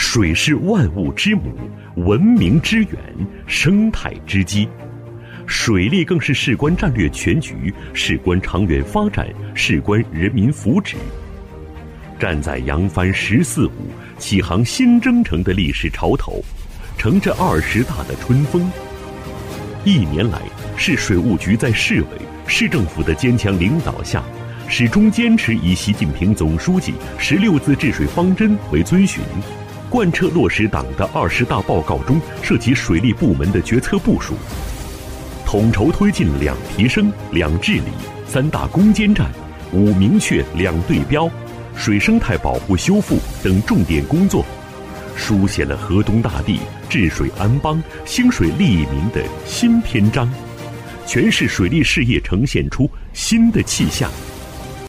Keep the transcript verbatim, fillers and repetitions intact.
水是万物之母，文明之源，生态之基。水利更是事关战略全局，事关长远发展，事关人民福祉。站在扬帆十四五、启航新征程的历史潮头，乘着二十大的春风，一年来，市水务局在市委、市政府的坚强领导下，始终坚持以习近平总书记十六字治水方针为遵循，贯彻落实党的二十大报告中涉及水利部门的决策部署，统筹推进两提升、两治理、三大攻坚战、五明确、两对标、水生态保护修复等重点工作，书写了河东大地治水安邦、兴水利民的新篇章，全市水利事业呈现出新的气象。